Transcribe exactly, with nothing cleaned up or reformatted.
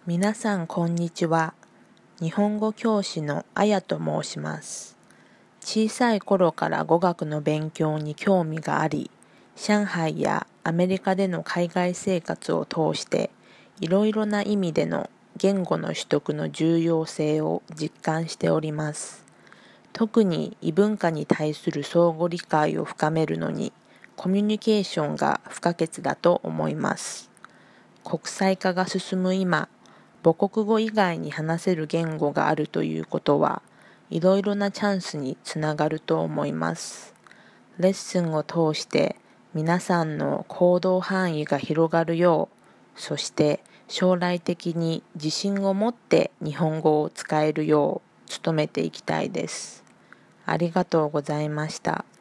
皆さんこんにちは。日本語教師のあやと申します。小さい頃から語学の勉強に興味があり、上海やアメリカでの海外生活を通していろいろな意味での言語の取得の重要性を実感しております。特に異文化に対する相互理解を深めるのにコミュニケーションが不可欠だと思います。国際化が進む今、母国語以外に話せる言語があるということはいろいろなチャンスにつながると思います。レッスンを通して皆さんの行動範囲が広がるよう、そして将来的に自信を持って日本語を使えるよう努めていきたいです。ありがとうございました。